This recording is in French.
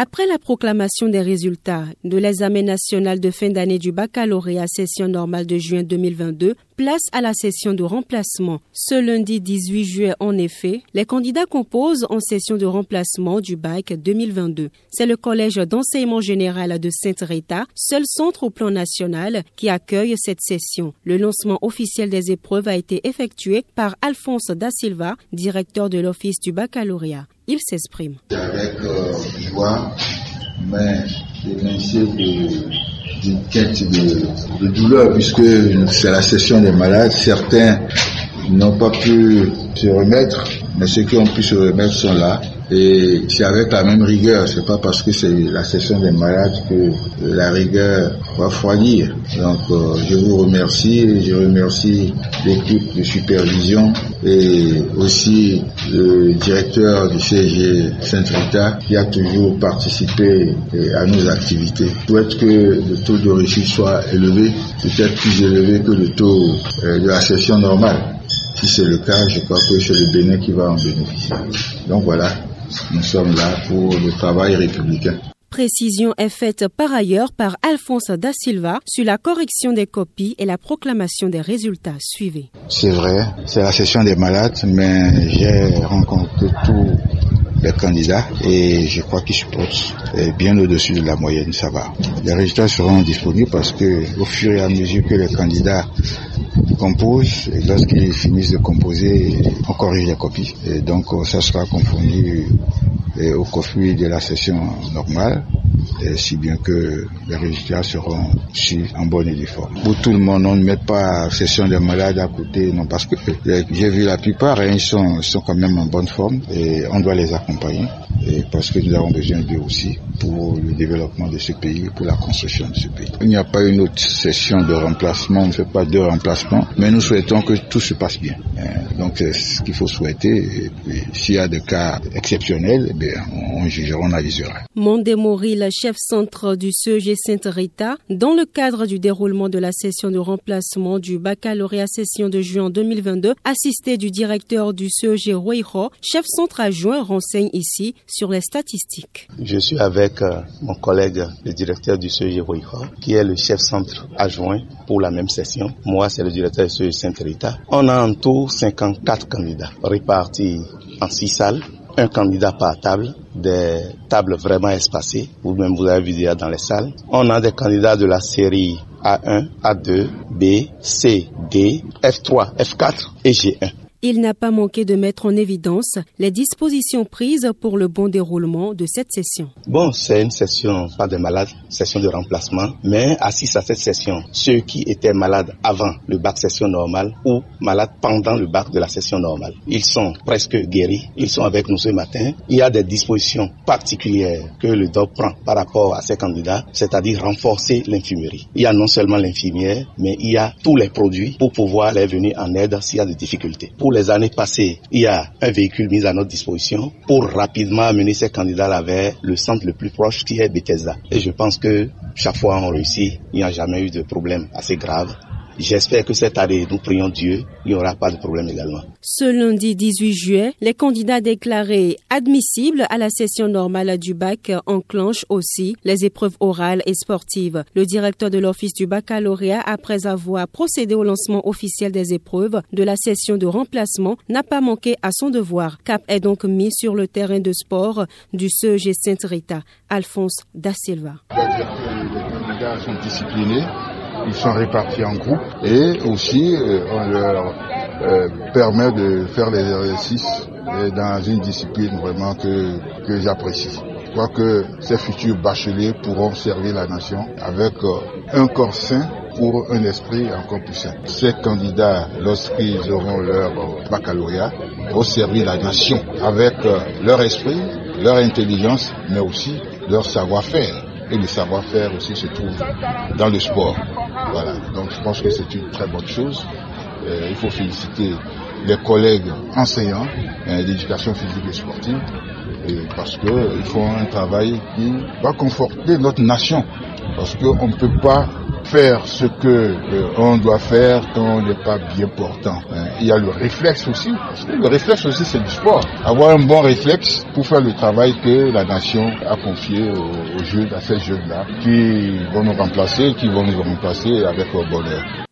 Après la proclamation des résultats de l'examen national de fin d'année du baccalauréat session normale de juin 2022, place à la session de remplacement. Ce lundi 18 juillet, en effet, les candidats composent en session de remplacement du bac 2022. C'est le collège d'enseignement général de Sainte-Rita, seul centre au plan national, qui accueille cette session. Le lancement officiel des épreuves a été effectué par Alphonse Da Silva, directeur de l'office du baccalauréat. Il s'exprime. Avec joie, mais évincé d'une quête de douleur, puisque c'est la session des malades. Certains n'ont pas pu se remettre, mais ceux qui ont pu se remettre sont là. Et c'est avec la même rigueur, c'est pas parce que c'est la session des malades que la rigueur va froidir. Donc je vous remercie et je remercie l'équipe de supervision et aussi le directeur du CG Sainte-Rita qui a toujours participé à nos activités. Je souhaite que le taux de réussite soit élevé, peut-être plus élevé que le taux de la session normale. Si c'est le cas, je crois que c'est le Bénin qui va en bénéficier. Donc voilà. Nous sommes là pour le travail républicain. Précision est faite par ailleurs par Alphonse Da Silva sur la correction des copies et la proclamation des résultats. Suivez. C'est vrai, c'est la session des malades, mais j'ai rencontré tous les candidats et je crois qu'ils se portent bien au-dessus de la moyenne, ça va. Les résultats seront disponibles parce que au fur et à mesure que les candidats composent, et lorsqu'ils finissent de composer, on corrige les copies. Et donc ça sera confondu au copies de la session normale, si bien que les résultats seront en bonne et due forme. Pour tout le monde, on ne met pas session des malades à côté, non, parce que j'ai vu la plupart, ils sont quand même en bonne forme et on doit les accompagner. Et parce que nous avons besoin d'eux aussi pour le développement de ce pays, pour la construction de ce pays. Il n'y a pas une autre session de remplacement, on ne fait pas deux remplacements, mais nous souhaitons que tout se passe bien. Donc c'est ce qu'il faut souhaiter. Et puis, s'il y a des cas exceptionnels, on jugera, on avisera. Mondé Moril, chef centre du CEG Sainte-Rita, dans le cadre du déroulement de la session de remplacement du baccalauréat session de juin 2022, assisté du directeur du CEG Roiho, chef centre adjoint renseigne ici sur les statistiques. Je suis avec mon collègue, le directeur du CEG Roiho, qui est le chef centre adjoint pour la même session. Moi, c'est le directeur du CEG Sainte-Rita. On a en tout 54 candidats répartis en 6 salles. Un candidat par table, des tables vraiment espacées. Vous-même, vous avez vu déjà dans les salles. On a des candidats de la série A1, A2, B, C, D, F3, F4 et G1. Il n'a pas manqué de mettre en évidence les dispositions prises pour le bon déroulement de cette session. Bon, c'est une session, pas de malades, session de remplacement, mais assise à cette session, ceux qui étaient malades avant le bac session normale ou malades pendant le bac de la session normale, ils sont presque guéris, ils sont avec nous ce matin. Il y a des dispositions particulières que le DOP prend par rapport à ces candidats, c'est-à-dire renforcer l'infirmerie. Il y a non seulement l'infirmière, mais il y a tous les produits pour pouvoir les venir en aide s'il y a des difficultés. Pour les années passées, il y a un véhicule mis à notre disposition pour rapidement amener ces candidats vers le centre le plus proche qui est Bethesda. Et je pense que chaque fois on réussit, il n'y a jamais eu de problème assez grave. J'espère que cette année, nous prions Dieu, il n'y aura pas de problème également. Ce lundi 18 juillet, les candidats déclarés admissibles à la session normale du bac enclenchent aussi les épreuves orales et sportives. Le directeur de l'office du baccalauréat, après avoir procédé au lancement officiel des épreuves de la session de remplacement, n'a pas manqué à son devoir. Cap est donc mis sur le terrain de sport du CEG Sainte-Rita. Alphonse Da Silva. Les candidats sont disciplinés. Ils sont répartis en groupes et aussi on leur permet de faire les exercices dans une discipline vraiment que j'apprécie. Je crois que ces futurs bacheliers pourront servir la nation avec un corps sain pour un esprit encore plus sain. Ces candidats, lorsqu'ils auront leur baccalauréat, vont servir la nation avec leur esprit, leur intelligence, mais aussi leur savoir-faire. Et le savoir-faire aussi se trouve dans le sport. Voilà. Donc je pense que c'est une très bonne chose. Il faut féliciter les collègues enseignants d'éducation physique et sportive parce qu'ils font un travail qui va conforter notre nation. Parce qu'on ne peut pas faire ce que on doit faire quand on n'est pas bien portant. Il y a le réflexe aussi, parce que le réflexe aussi c'est du sport. Avoir un bon réflexe pour faire le travail que la nation a confié aux jeunes, à ces jeunes-là, qui vont nous remplacer avec bonheur.